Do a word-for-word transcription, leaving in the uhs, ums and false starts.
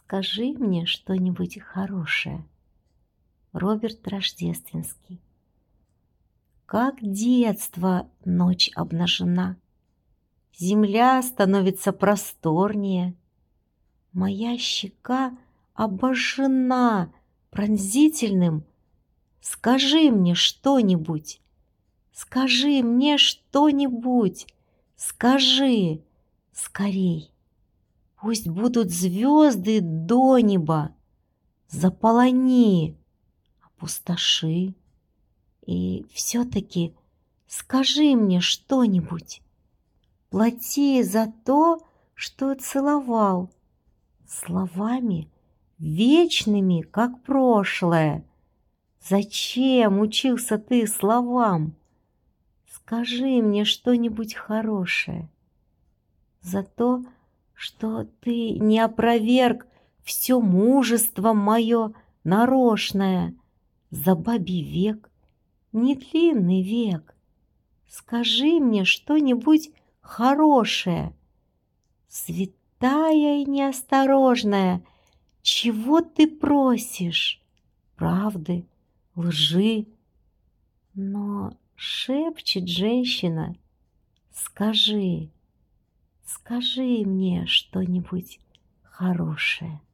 Скажи мне что-нибудь хорошее. Роберт Рождественский. Как детство ночь обнажена, земля становится просторнее, моя щека обожжена пронзительным. Скажи мне что-нибудь, скажи мне что-нибудь, скажи скорей. Пусть будут звезды до неба, заполони, опустоши. И все-таки скажи мне что-нибудь. Плати за то, что целовал, словами вечными, как прошлое. Зачем учился ты словам? Скажи мне что-нибудь хорошее. За то, что ты не опроверг все мужество мое нарочное, за бабий век, не длинный век. Скажи мне что-нибудь хорошее. Святая и неосторожная, чего ты просишь? Правды, лжи. Но шепчет женщина, скажи, скажи мне что-нибудь хорошее.